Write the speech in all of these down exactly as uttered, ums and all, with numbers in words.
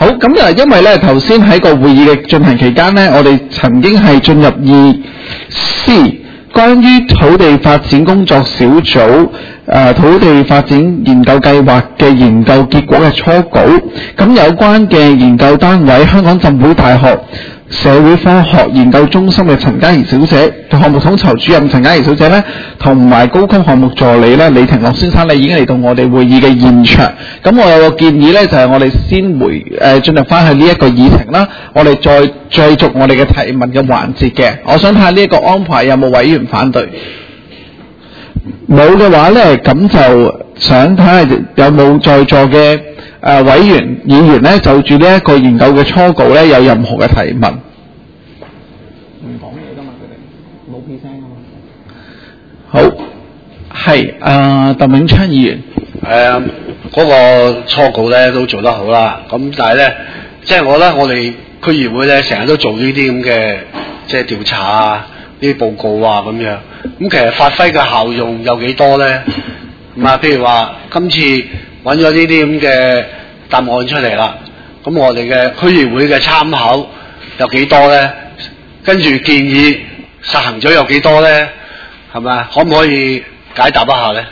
咁啊，因為咧頭先喺個會議嘅進行期間咧，我哋曾經係進入二 C 關於土地發展工作小組誒、呃、土地發展研究計劃嘅研究結果嘅初稿。咁有關嘅研究單位，香港浸會大學社會科學研究中心嘅陳嘉怡小姐、項目統籌主任陳嘉怡小姐咧，同埋高級項目助理咧李廷樂先生咧，已經嚟到我哋會議嘅現場。咁我有個建議咧，就係、是、我哋先回誒進入翻去呢一個議程啦，我哋再繼續我哋嘅提問嘅環節嘅。我想睇下呢一個安排有冇委員反對？冇嘅話咧，咁就想睇下有冇在座嘅誒、呃、委員議員咧，就住呢一個研究嘅初稿咧，有任何嘅提問。唔講嘢㗎嘛，佢哋冇屁聲㗎嘛。好，係誒鄧永昌議員。 誒、呃，嗰、那個初稿咧都做得好啦，咁但係咧，即係我覺得我哋區議會咧成日都做呢啲咁嘅即係調查啊、呢啲報告啊咁樣，咁其實發揮嘅效用有幾多咧？咁啊，譬如話今次揾咗呢啲咁嘅答案出嚟啦，咁我哋嘅區議會嘅參考有幾多咧？跟住建議實行咗有幾多咧？係咪？可唔可以解答一下咧？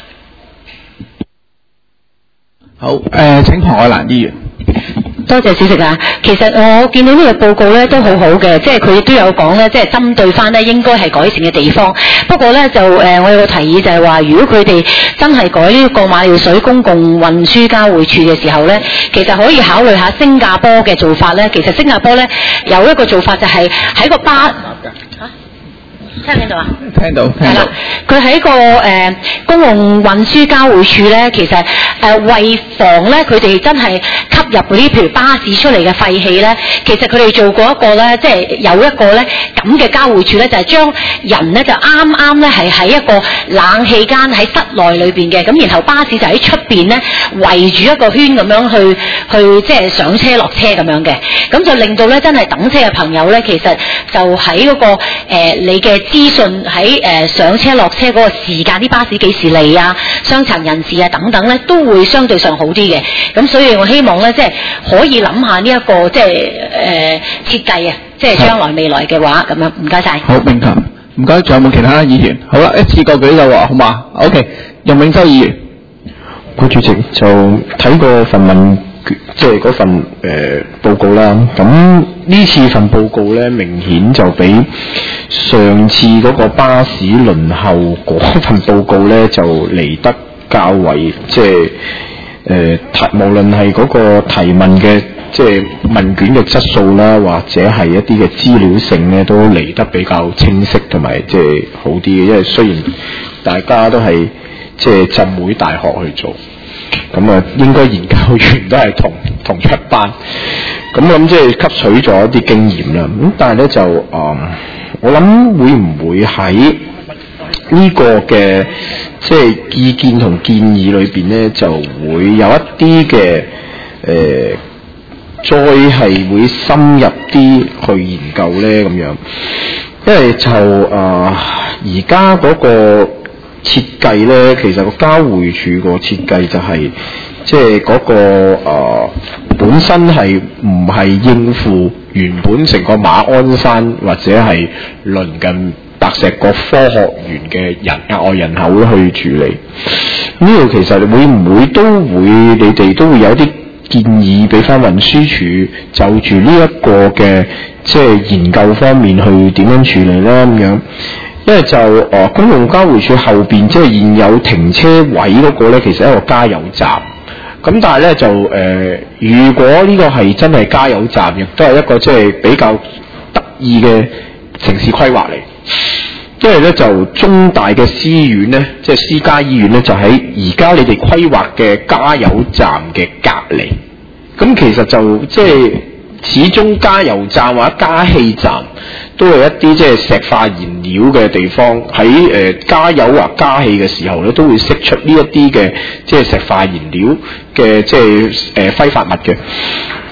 好，誒、呃、請龐愛蘭議員。 多謝主席啊！其實我見到呢個報告咧都好好嘅，即係佢亦都有講咧，即係針對翻咧應該係改善嘅地方。不過咧就誒、呃，我有個提議就係話，如果佢哋真係改呢個馬料水公共運輸交匯處嘅時候咧，其實可以考慮下新加坡嘅做法咧。其實新加坡咧有一個做法就係喺個巴。聽唔聽到啊？ 聽到，聽到。 佢喺個誒、呃、公共運輸交匯處咧，其實誒、呃、為防咧佢哋真係吸入嗰啲譬如巴士出嚟嘅廢氣咧，其實佢哋做過一個咧，即係有一個咧咁嘅交匯處咧，就係、是、將人咧就啱啱咧係喺一個冷氣間喺室內裏邊嘅，咁然後巴士就喺出邊咧圍住一個圈咁樣去去即係上車落車咁樣嘅，咁就令到咧真係等車嘅朋友咧，其實就喺嗰、那個誒、呃、你嘅資訊喺誒、呃、上車落車嗰個時間，啲巴士幾時嚟啊？傷殘人士啊等等咧，都會相對上好啲嘅。咁所以我希望咧，即係可以諗下呢、這、一個即係誒設計啊，即係將來未來嘅話咁樣。唔該晒。 好，明白。唔該，仲有冇其他議員？好啦，一次過舉手喎，好嘛 ？OK， 任永洲議員。 顧主席就睇過份問，即係嗰份誒、呃、報告啦。咁呢次份報告咧，明顯就比上次嗰個巴士輪候嗰份報告咧，就嚟得較為即係誒提，無論係嗰個提問嘅即係問卷嘅質素啦，或者係一啲嘅資料性咧，都嚟得比較清晰同埋即係好啲嘅。因為雖然大家都係即係浸會大學去做。咁啊，應該研究員都係同同一班，咁我諗即係吸取咗一啲經驗啦。咁但係咧就誒、呃，我諗會唔會喺呢個嘅即係意見同建議裏邊咧，就會有一啲嘅誒，再係會深入啲去研究咧咁樣，因為就誒而家嗰個設計咧，其實個交匯處個設計就係、是，即係嗰個誒、呃、本身係唔係應付原本成個馬鞍山或者係鄰近白石角科學園嘅人額外人口去處理。呢度其實會唔會都會你哋都會有啲建議俾翻運輸署就住呢一個嘅即係研究方面去點樣處理咧咁樣？因為就誒、呃、公共交匯處後邊即係現有停車位嗰個咧，其實係一個加油站。咁但係咧就誒、呃，如果呢個係真係加油站，亦都係一個即係比較得意嘅城市規劃嚟。因為咧就中大嘅私院咧，即係私家醫院咧，就喺而家你哋規劃嘅加油站嘅隔離。咁其實就即係始終加油站或者加氣站都係一啲即係石化燃料嘅地方，喺誒、呃、加油或加氣嘅時候咧，都會釋出呢一啲嘅即係石化燃料嘅即係誒揮發物嘅。咁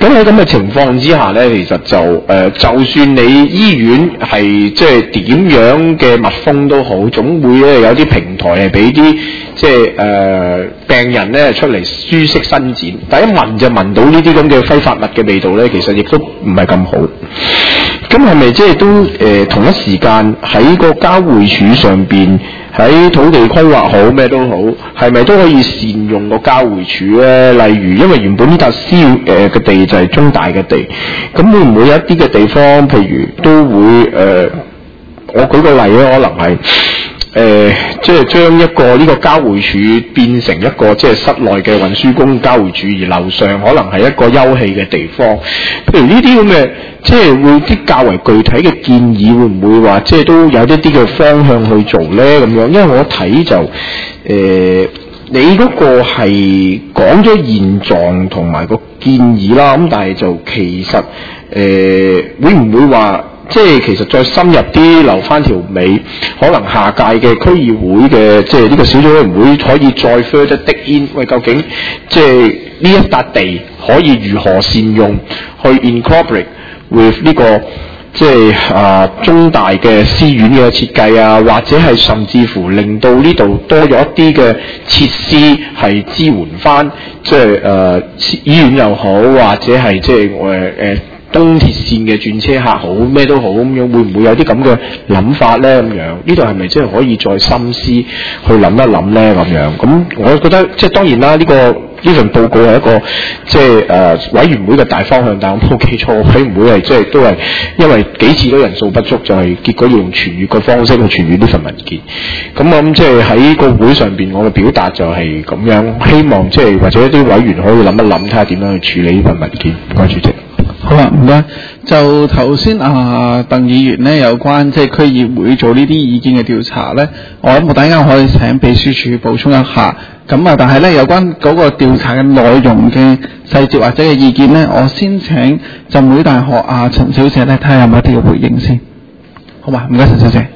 咁喺咁嘅情況之下咧，其實就誒、呃，就算你醫院係即係點樣嘅密封都好，總會咧有啲平台係俾啲即係誒、呃、病人咧出嚟舒適伸展，但一聞就聞到呢啲咁嘅揮發物嘅味道咧，其實亦都唔係咁好。咁係咪即係都誒、呃、同一時間喺個交匯處上邊，喺土地規劃好咩都好，係咪都可以善用個交匯處咧？例如，因為原本呢笪私誒嘅地就係中大嘅地，咁會唔會有一啲嘅地方，譬如都會誒、呃，我舉個例咧，可能係。誒、呃，即係將一個呢個交匯處變成一個即係室內嘅運輸公交匯處，而樓上可能係一個休憩嘅地方。譬如呢啲咁嘅，即係會啲較為具體嘅建議，會唔會話即係都有一啲嘅方向去做咧？咁樣，因為我睇就誒、呃，你嗰個係講咗現狀同埋個建議啦，咁但係就其實誒、呃，會唔會話？即係其實再深入啲留翻條尾，可能下屆嘅區議會嘅即係呢個小組委員會可以再 further dig in，喂，究竟即係呢一笪地可以如何善用，去 incorporate with 呢個即係啊中大嘅私院嘅設計啊，或者係甚至乎令到呢度多咗一啲嘅設施係支援翻，即係誒、呃、醫院又好，或者係即係誒誒。呃東鐵線嘅轉車客好咩都好咁樣，會唔會有啲咁嘅諗法咧？咁樣呢度係咪即係可以再深思去諗一諗咧？咁樣咁，我覺得即係當然啦，呢、這個呢份報告係一個即係誒、呃、委員會嘅大方向，但我冇記錯，委員會係即係都係因為幾次都人數不足，就係、是、結果要用傳閱嘅方式去傳閱呢份文件。咁我諗即係喺個會上邊，我嘅表達就係咁樣，希望即係或者一啲委員可以諗一諗，睇下點樣去處理呢份文件。唔該，主席。 好啊，唔該。就頭先啊，鄧議員咧有關即係區議會做呢啲意見嘅調查咧，我諗我等間可以請秘書處補充一下。咁啊，但係咧有關嗰個調查嘅內容嘅細節或者嘅意見咧，我先請浸會大學啊陳小姐咧睇下有冇一啲嘅回應先。好嘛，唔該陳小姐。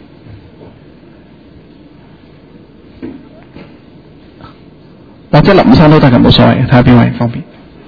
或者林生都得嘅，冇所謂嘅，睇下邊位方便。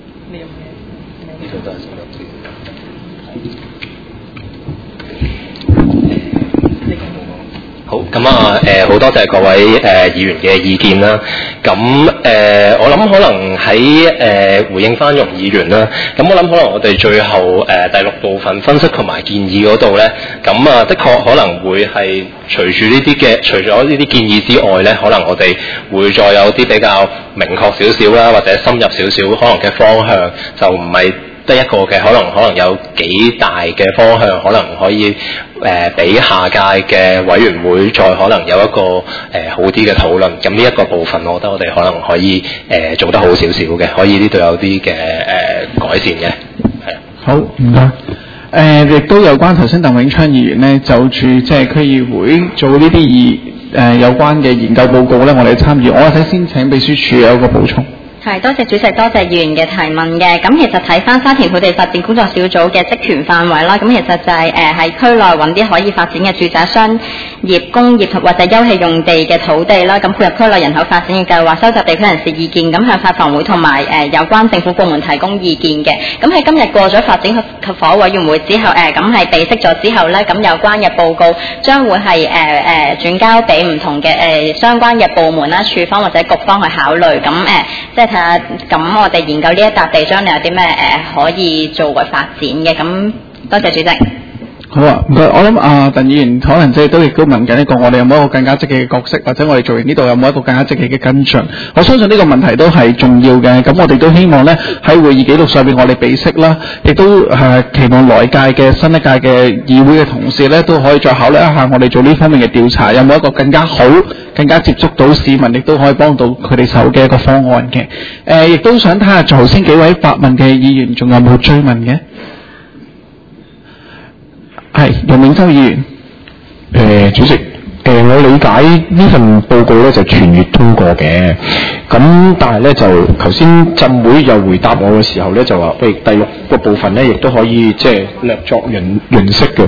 好，咁啊，誒、呃，好多謝各位誒、呃、議員嘅意見啦。咁誒、呃，我諗可能喺誒、呃、回應翻容議員啦。咁我諗可能我哋最後誒、呃、第六部分分析同埋建議嗰度咧，咁啊，的確可能會係隨住呢啲嘅，除咗呢啲建議之外咧，可能我哋會再有啲比較明確少少啦，或者深入少少可能嘅方向，就唔係得一個嘅，可能可能有幾大嘅方向，可能可以誒俾、呃、下屆嘅委員會再可能有一個誒、呃、好啲嘅討論。咁呢一個部分，我覺得我哋可能可以誒、呃、做得好少少嘅，可以呢度有啲嘅誒改善嘅。係啊， 好，唔該。誒，亦都有關頭先鄧永昌議員咧，就住即係區議會做呢啲議誒有關嘅研究報告咧，我哋參與。我睇先請秘書處有一個補充。 係，多謝主席，多謝議員嘅提問嘅。咁其實睇翻沙田土地發展工作小組嘅職權範圍啦，咁其實就係誒喺區內揾啲可以發展嘅住宅、商業、工業或者休憩用地嘅土地啦，咁配合區內人口發展嘅計劃，收集地區人士意見，咁向發房會同埋誒有關政府部門提供意見嘅。咁喺今日過咗發展及房屋委員會之後，誒咁係備悉咗之後咧，咁有關嘅報告將會係誒誒轉交俾唔同嘅誒、呃、相關嘅部門啦、處方或者局方去考慮。咁誒、呃、即係。誒，咁我哋研究呢一笪地將來有啲咩誒可以做為發展嘅？咁多謝主席。 好啊，唔該。我諗啊，鄧議員可能即係都亦都問緊一個，我哋有冇一個更加積極嘅角色，或者我哋做完呢度有冇一個更加積極嘅跟進？我相信呢個問題都係重要嘅。咁我哋都希望咧喺會議記錄上邊，我哋備悉啦，亦都誒、呃、期望來屆嘅新一屆嘅議會嘅同事咧，都可以再考慮一下我哋做呢方面嘅調查，有冇一個更加好、更加接觸到市民，亦都可以幫到佢哋手嘅一個方案嘅。誒、呃，亦都想睇下頭先幾位發問嘅議員，仲有冇追問嘅？係，楊永洲議員。 誒、呃，主席，誒、呃，我理解呢份報告咧就全閱通過嘅，咁但係咧就頭先浸會又回答我嘅時候咧就話，喂，第六個部分咧亦都可以即係略作潤潤色嘅。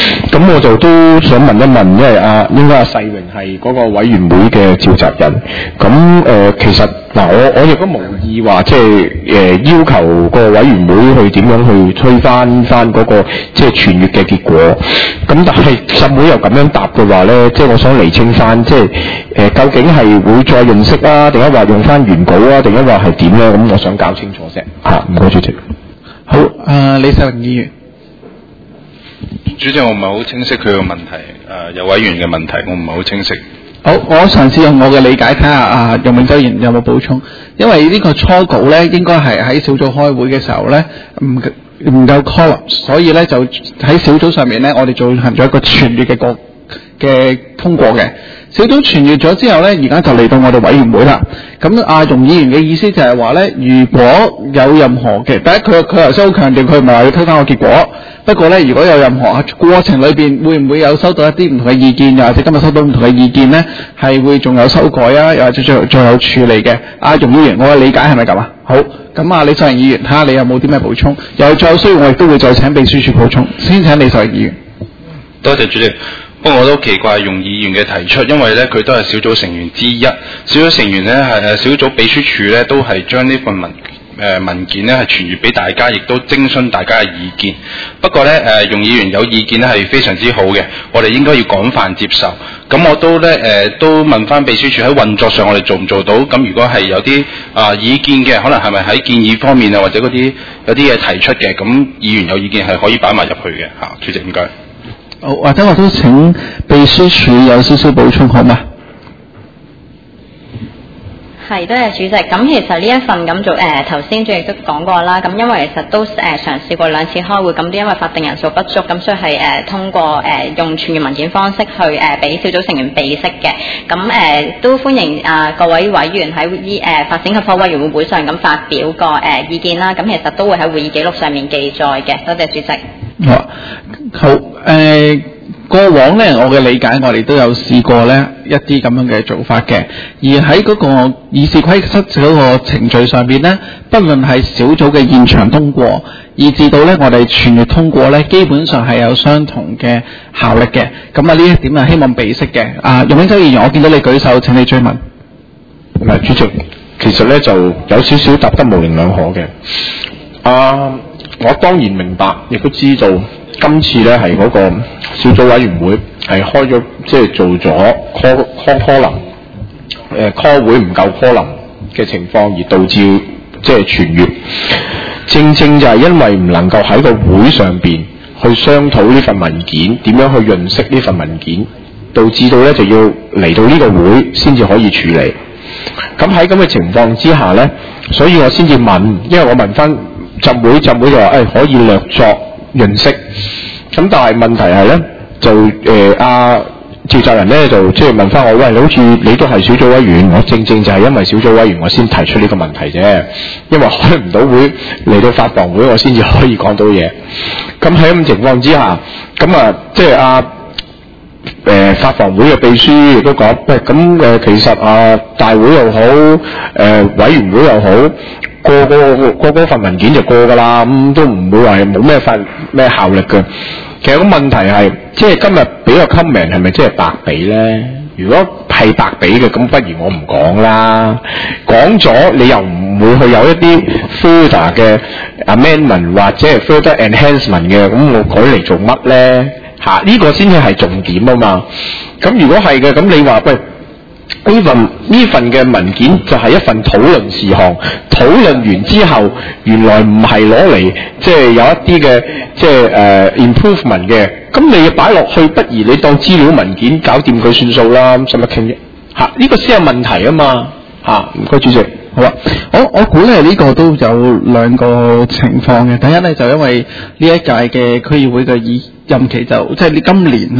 咁我就都想問一問，因為阿應該阿世榮係嗰個委員會嘅召集人，咁誒、呃、其實嗱、呃、我我亦都無意話即係誒要求個委員會去點樣去推翻翻嗰個即係傳閱嘅結果，咁但係浸會又咁樣答嘅話咧，即係我想釐清翻，即係誒、呃、究竟係會再用色啊，定係話用翻原稿啊，定係話係點咧？咁我想搞清楚先嚇，唔該主席。 好，誒、呃、李世榮議員。 主席，我唔係好清晰佢個問題，誒、呃、有委員嘅問題，我唔係好清晰。 好，我嘗試用我嘅理解睇下啊，楊永洲議員有冇補充？因為呢個初稿咧，應該係喺小組開會嘅時候咧，唔唔夠 column，所以咧就喺小組上面咧，我哋進行咗一個傳閱嘅過嘅通過嘅。小組傳閱咗之後咧，而家就嚟到我哋委員會啦。咁阿容議員嘅意思就係話咧，如果有任何嘅，第一佢佢頭先好強調，佢唔係話要推翻個結果。不過咧，如果有任何過程裏邊會唔會有收到一啲唔同嘅意見，又或者今日收到唔同嘅意見咧，係會仲有修改啊，又或者最最有處理嘅。阿容議員，我嘅理解係咪咁啊？好，咁啊李世榮議員，睇下你有冇啲咩補充？又再有需要，我亦都會再請秘書處補充。先請李世榮議員。 多謝主席。不過我都奇怪容議員嘅提出，因為咧佢都係小組成員之一，小組成員咧係誒小組秘書處咧都係將呢份文誒、呃、文件咧係傳閱俾大家，亦都徵詢大家嘅意見。不過咧誒、呃、容議員有意見咧係非常之好嘅，我哋應該要廣泛接受。咁我都咧誒、呃、都問翻秘書處喺運作上我哋做唔做到？咁如果係有啲啊、呃、意見嘅，可能係咪喺建議方面啊，或者嗰啲有啲嘢提出嘅，咁議員有意見係可以擺埋入去嘅嚇。主席唔該。 好，或者我都請秘書處有少少補充，好嗎？ 係，多謝主席。咁其實呢一份咁做誒頭先主席都講過啦。咁因為其實都誒、呃、嘗試過兩次開會，咁都因為法定人數不足，咁所以係誒、呃、通過誒、呃、用傳閱文件方式去誒俾、呃、小組成員備悉嘅。咁誒、呃、都歡迎啊、呃、各位委員喺依誒發展及科委員會會上咁發表個誒、呃、意見啦。咁其實都會喺會議記錄上面記載嘅。多謝主席。 好，好誒、呃，過往咧，我嘅理解，我哋都有試過咧一啲咁樣嘅做法嘅。而喺嗰個議事規則嗰個程序上邊咧，不論係小組嘅現場通過，以至到咧我哋傳閱通過咧，基本上係有相同嘅效力嘅。咁啊，呢一點係希望備悉嘅。啊，容永洲議員，我見到你舉手，請你追問。 唔係主席，其實咧就有少少答得模棱兩可嘅。啊。我當然明白，亦都知道今次咧係嗰個小組委員會係開咗，即係做咗 call call column 誒 call 會唔夠 column 嘅情況，而導致即係傳閱。正正就係因為唔能夠喺個會上邊去商討呢份文件，點樣去潤色呢份文件，導致到咧就要嚟到呢個會先至可以處理。咁喺咁嘅情況之下咧，所以我先至問，因為我問翻。浸會浸會就話誒、哎、可以略作潤色，咁但係問題係咧就誒阿召集人咧就即係問翻我，喂，好似你都係小組委員，我正正就係因為小組委員我先提出呢個問題啫，因為開唔到會嚟到發房會我先至可以講到嘢。咁喺咁情況之下，咁啊即係阿誒發房會嘅秘書亦都講，喂咁誒其實啊大會又好，誒、呃、委員會又好。個個個個份文件就過噶啦，咁、嗯、都唔會話冇咩法咩效力嘅。其實個問題係，即係今日俾個 comment 係咪即係白俾咧？如果係白俾嘅，咁不如我唔講啦。講咗你又唔會去有一啲 further 嘅 amendment 或者係 further enhancement 嘅，咁我改嚟做乜咧？嚇、啊，呢、呢個先至係重點啊嘛。咁如果係嘅，咁你話喂？呢份呢份嘅文件就係一份討論事項，討論完之後，原來唔係攞嚟即係有一啲嘅即係誒、uh, improvement 嘅，咁你擺落去，不如你當資料文件搞掂佢算數啦，使乜傾啫？嚇、啊，呢、這個先係問題啊嘛嚇，唔該主席。 好啊，我我估咧呢個都有兩個情況嘅。第一咧就因為呢一屆嘅區議會嘅議任期就即係你今年啊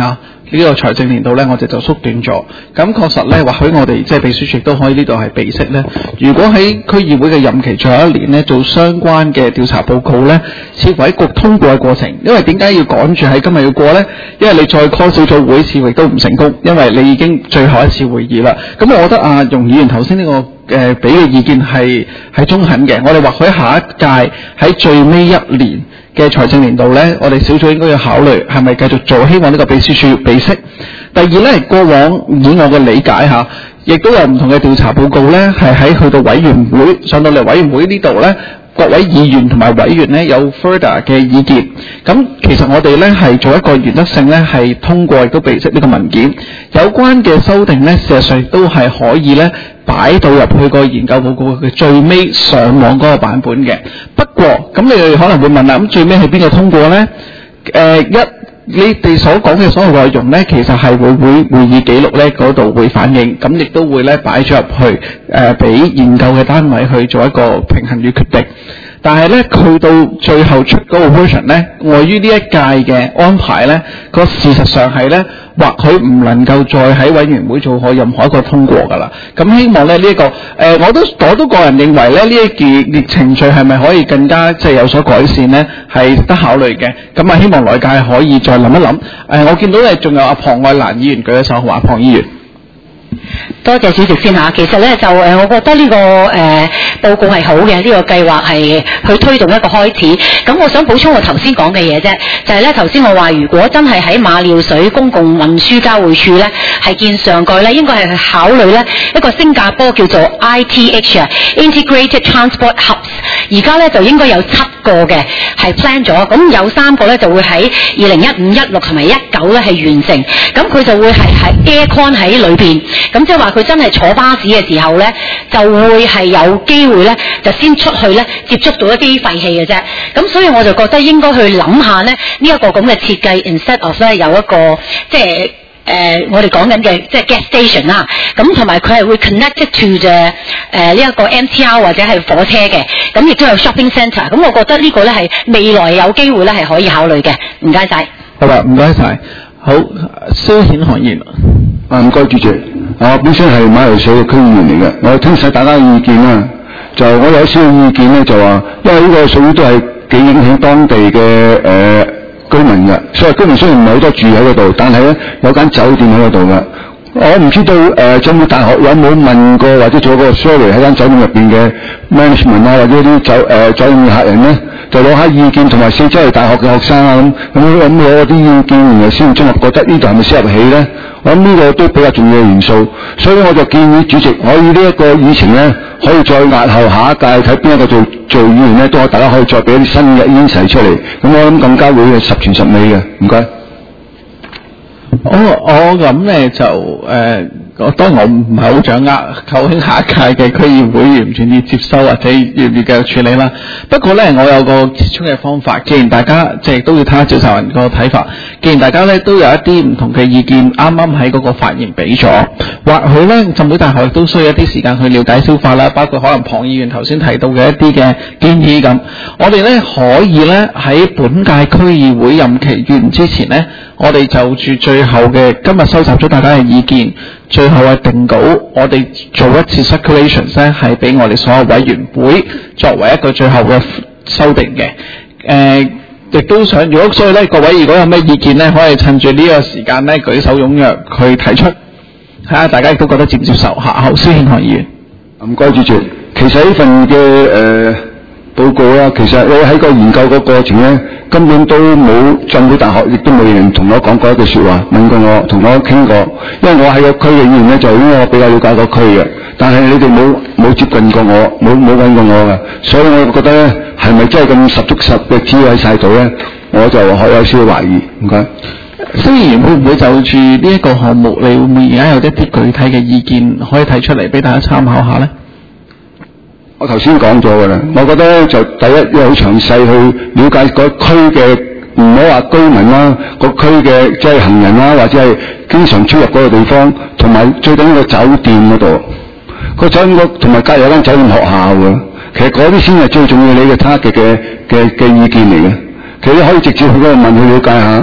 呢個財政年度咧，我哋就縮短咗。咁確實咧，或許我哋即係秘書處都可以呢度係備悉咧。如果喺區議會嘅任期最後一年咧，做相關嘅調查報告咧，似乎喺局通過嘅過程，因為點解要趕住喺今日要過咧？因為你再 call 小組會，似乎都唔成功，因為你已經最後一次會議啦。咁我覺得啊，容議員頭先呢個誒俾嘅意見係係中肯嘅。我哋或許下一屆喺最尾一年嘅財政年度咧，我哋小組應該要考慮係咪繼續做，希望呢個秘書處備悉。第二咧，過往以我嘅理解下，亦都有唔同嘅調查報告咧，係喺去到委員會上到嚟委員會呢度咧，各位議員同埋委員咧有 further 嘅意見。咁其實我哋咧係做一個原則性咧係通過亦都備悉呢個文件，有關嘅修訂咧，事實上都係可以咧擺到入去個研究報告嘅最尾上網嗰個版本嘅。不過咁你哋可能會問啦，咁最尾係邊個通過咧？誒、呃、一你哋所講嘅所有內容咧，其實係會會會議記錄咧嗰度會反映，咁亦都會咧擺咗入去誒俾、呃、研究嘅單位去做一個平衡與決定。但係咧，去到最後出嗰個 version 咧，礙於呢一屆嘅安排咧，個事實上係咧，或許唔能夠再喺委員會做可任何一個通過㗎啦。咁希望咧呢一、這個誒、呃，我都我都個人認為咧，呢一件程序係咪可以更加即係有所改善咧，係值得考慮嘅。咁啊，希望來屆可以再諗一諗。誒、呃，我見到咧仲有阿龐愛蘭議員舉咗手，好啊，龐議員。 多謝主席先嚇。其實咧就誒，我覺得呢、這個誒、呃、報告係好嘅，呢、這個計劃係去推動一個開始。咁我想補充我頭先講嘅嘢啫，就係咧頭先我話，如果真係喺馬料水公共運輸交匯處咧係建上蓋咧，應該係去考慮咧一個新加坡叫做 I T H 啊 Integrated Transport Hubs。而家咧就應該有七個嘅係 plan 咗，咁有三個咧就會喺二零一五、一六同埋一九咧係完成。咁佢就會係喺 aircon 喺裏邊。咁即係話佢真係坐巴士嘅時候咧，就會係有機會咧，就先出去咧接觸到一啲廢氣嘅啫。咁所以我就覺得應該去諗下咧，呢、這、一個咁嘅設計 instead of 咧有一個即係誒、呃、我哋講緊嘅即係 gas station 啦。咁同埋佢係會 connected to 嘅誒呢一個 M T R 或者係火車嘅。咁亦都有 shopping centre。咁我覺得呢個咧係未來有機會咧係可以考慮嘅。唔該晒。 好啦，唔該晒。好，蕭顯韓議員。 啊，唔該主席。我本身係馬料水嘅區議員嚟嘅，我聽晒大家嘅意見啦。就我有少少意見咧，就話因為呢個屬於都係幾影響當地嘅誒、呃、居民嘅，所以居民雖然唔係好多住喺嗰度，但係咧有間酒店喺嗰度嘅。我唔知道誒，中、呃、國大學有冇問過或者做個 survey 喺間酒店入邊嘅 management 啊，或者啲酒誒、呃、酒店嘅客人咧，就攞下意見，同埋四周係大學嘅學生啊咁，咁咁攞啲意見，然後先綜合覺得呢度係咪適合起咧？我諗呢個都比較重要嘅元素，所以我就建議主席可以呢一個議程咧，可以再押後下一屆睇邊一個做做議員咧，都大家可以再俾一啲新嘅 insight 出嚟，咁我諗更加會十全十美嘅。唔該。 我我諗咧就誒、呃，我當然我唔係好掌握究竟下一屆嘅區議會願唔願意接收或者願唔願意繼續處理啦。不過咧，我有個接觸嘅方法，既然大家即係都要睇下召集人個睇法，既然大家咧都有一啲唔同嘅意見，啱啱喺嗰個發言俾咗，或許咧浸會大學都需要一啲時間去了解消化啦，包括可能龐議員頭先提到嘅一啲嘅建議咁，我哋咧可以咧喺本屆區議會任期完之前咧，我哋就住最後嘅今日收集咗大家嘅意見，最後嘅定稿，我哋做一次 circulations 咧，係俾我哋所有委員會作為一個最後嘅修訂嘅。誒、呃，亦都想，如果所以咧，各位如果有咩意見咧，可以趁住呢個時間咧舉手踴躍去提出，睇下大家亦都覺得接唔接受。下後蕭顯韓議員。唔該主席，其實呢份嘅誒。呃報告啦，其實你喺個研究個過程咧，根本都冇浸會大學，亦都冇人同我講過一句説話，問過我，同我傾過。因為我喺個區嘅議員咧，就應該我比較了解個區嘅，但係你哋冇冇接近過我，冇冇揾過我嘅，所以我覺得咧，係咪真係咁十足十嘅資料喺曬度咧？我就可有少少懷疑。唔該。蕭議員會唔會就住呢一個項目，你會唔會而家有一啲具體嘅意見可以提出嚟俾大家參考下咧？我頭先講咗㗎啦，我覺得咧就第一要好詳細去了解個區嘅，唔好話居民啦，個區嘅即係行人啦，或者係經常出入嗰個地方，同埋最緊要個酒店嗰度，個酒店同埋隔籬有間酒店學校㗎，其實嗰啲先係最重要你嘅 target 嘅嘅嘅意見嚟嘅。其實你可以直接去嗰度問去了解下，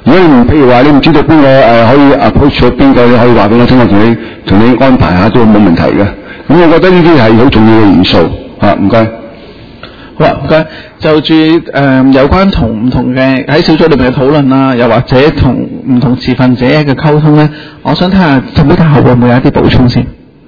如果你唔譬如話你唔知道邊個誒、呃、可以 approach 到邊個，你可以話俾我聽，我同你同你安排下都冇問題嘅。咁我覺得呢啲係好重要嘅元素嚇，唔該。 好啊，唔該。就住誒、呃、有關同唔同嘅喺小組裏面嘅討論啦，又或者同唔同持份者嘅溝通咧，我想睇下浸會大學會唔會有一啲補充先。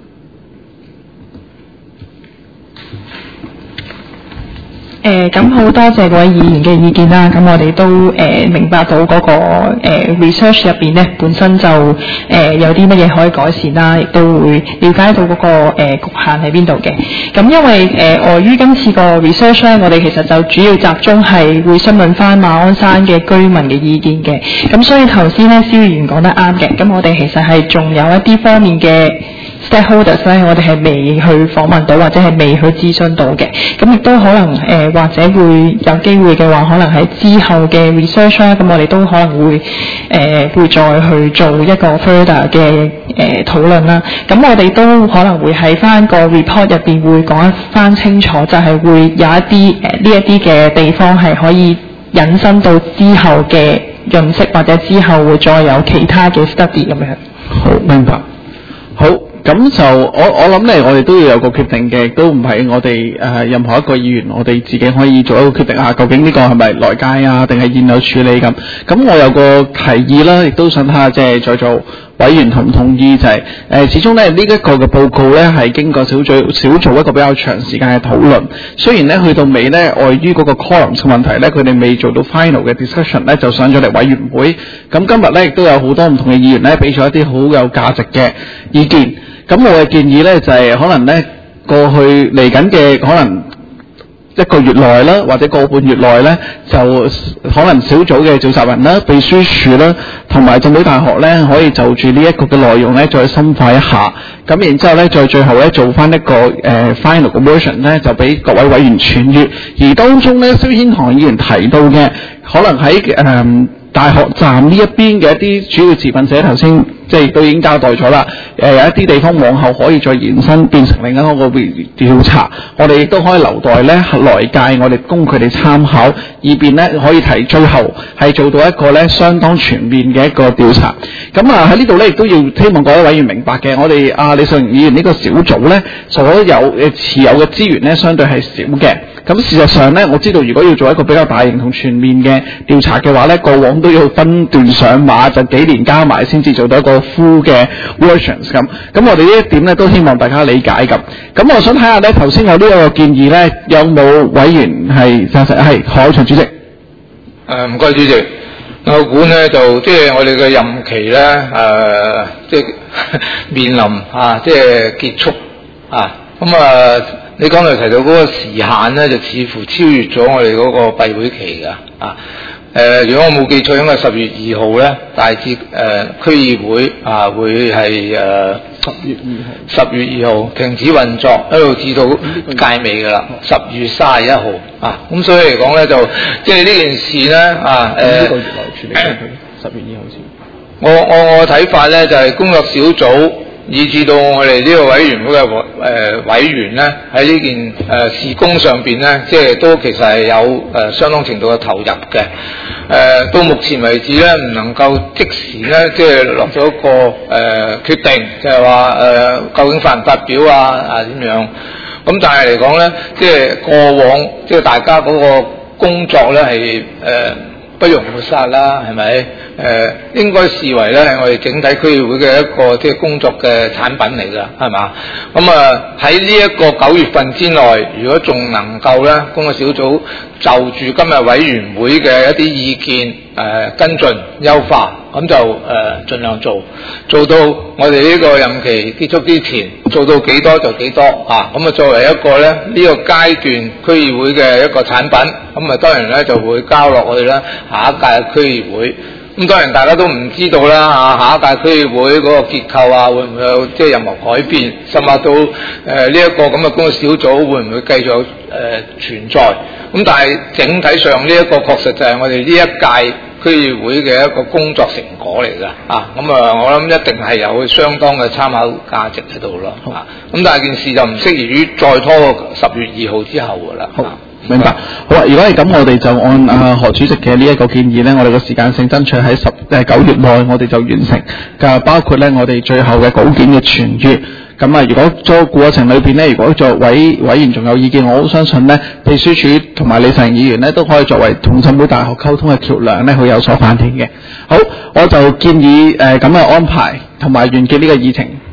誒咁好多謝各位議員嘅意見啦，咁我哋都誒、呃、明白到嗰、那個、呃、research 入邊咧本身就誒、呃、有啲乜嘢可以改善啦，亦都會了解到嗰、那個誒、呃、局限喺邊度嘅。咁因為誒礙於今次個 research 咧，我哋其實就主要集中係會詢問翻馬鞍山嘅居民嘅意見嘅。咁所以頭先咧蕭議員講得啱嘅，咁我哋其實係仲有一啲方面嘅 stakeholders 咧，我哋係未去訪問到或者係未去諮詢到嘅。咁亦都可能誒、呃、或者會有機會嘅話，可能喺之後嘅 research 啦，咁我哋都可能會誒、呃、會再去做一個 further 嘅誒、呃、討論啦。咁我哋都可能會喺翻個 report 入邊會講翻清楚，就係會有一啲誒呢一啲嘅地方係可以引申到之後嘅潤色，或者之後會再有其他嘅 study 咁樣。 好，明白。好。咁就我我諗咧，我哋都要有個決定嘅，都唔係我哋誒、呃、任何一個議員，我哋自己可以做一個決定啊。究竟呢個係咪來街啊，定係現有處理咁？咁我有個提議啦，亦都想睇下即係在座委員同唔同意，就係、是、誒、呃、始終咧呢一、這個嘅報告咧係經過小組小組一個比較長時間嘅討論。雖然咧去到尾咧，礙於嗰個 quorum 嘅問題咧，佢哋未做到 final 嘅 discussion 咧，就上咗嚟委員會。咁今日咧亦都有好多唔同嘅議員咧，俾咗一啲好有價值嘅意見。咁我嘅建議咧就係、是、可能咧過去嚟緊嘅可能一個月內啦，或者個半月內咧，就可能小組嘅召集人啦、秘書處啦，同埋浸會大學咧，可以就住呢一個嘅內容咧，再深化一下。咁然之後咧，再最後咧做翻一個誒、呃、final 嘅 version 咧，就俾各位委員傳閱。而當中咧，蕭軒堂議員提到嘅，可能喺誒、呃、大學站呢一邊嘅一啲主要持份者，頭先即係都已經交代咗啦。誒、呃、有一啲地方往後可以再延伸變成另一個調查，我哋亦都可以留待咧來屆我哋供佢哋參考，以便咧可以提最後係做到一個咧相當全面嘅一個調查。咁啊喺呢度咧亦都要希望各位委員明白嘅，我哋啊李秀盈議員呢個小組咧所有誒持有嘅資源咧相對係少嘅。咁事實上咧，我知道如果要做一個比較大型同全面嘅調查嘅話咧，過往都要分段上馬，就幾年加埋先至做到一個 full 嘅 versions 咁。咁我哋呢一點咧都希望大家理解咁。咁我想睇下咧，頭先有呢個建議咧，有冇委員係贊成？係何厚祥主席。 誒唔該主席，我估咧就即係我哋嘅任期咧誒，即係面臨啊，即係結束啊。咁啊，你剛才提到嗰個時限咧，就似乎超越咗我哋嗰個閉會期㗎啊。誒、呃，如果我冇記錯，應該係十月二號咧，大致誒區議會啊會係誒十月二號，十月二號停止運作，一路至到屆尾㗎啦，十月三十一號啊。咁所以嚟講咧，就即係呢件事咧啊誒，呢個月內處理佢，十月二號先。我我我睇法咧就係、是、工作小組。以至到我哋呢個委員會嘅誒、呃、委員咧，喺呢件誒、呃、事工上邊咧，即係都其實係有誒、呃、相當程度嘅投入嘅。誒、呃、到目前為止咧，唔能夠即時咧，即係落咗一個誒、呃、決定，就係話誒究竟發唔發表啊啊點樣？咁但係嚟講咧，即係過往即係大家嗰個工作咧係誒不容抹殺啦，係咪？誒、呃、應該視為咧係我哋整體區議會嘅一個即係工作嘅產品嚟㗎，係嘛？咁啊喺呢一個九月份之內，如果仲能夠咧工作小組就住今日委員會嘅一啲意見誒、呃、跟進優化，咁就誒、呃、盡量做，做到我哋呢個任期結束之前，做到幾多就幾多啊！咁啊作為一個咧呢、這個階段區議會嘅一個產品，咁啊當然咧就會交落去咧下一屆嘅區議會。咁當然大家都唔知道啦嚇，下一屆區議會嗰個結構啊，會唔會有即係任何改變？甚至到誒呢一個咁嘅工作小組會唔會繼續誒、呃、存在？咁但係整體上呢一個確實就係我哋呢一屆區議會嘅一個工作成果嚟㗎啊！咁啊，我諗一定係有相當嘅參考價值喺度咯啊！咁但係件事就唔適宜於再拖十月二號之後㗎啦。 好， 明白。好啊，如果係咁，我哋就按啊何主席嘅呢一個建議咧，我哋個時間性爭取喺十誒九月內，我哋就完成。嘅包括咧，我哋最後嘅稿件嘅傳閱。咁啊，如果做過程裏邊咧，如果作委委員仲有意見，我好相信咧，秘書處同埋李成議員咧都可以作為同浸會大學溝通嘅橋梁咧，去有所反映嘅。好，我就建議誒咁嘅安排同埋完結呢個議程。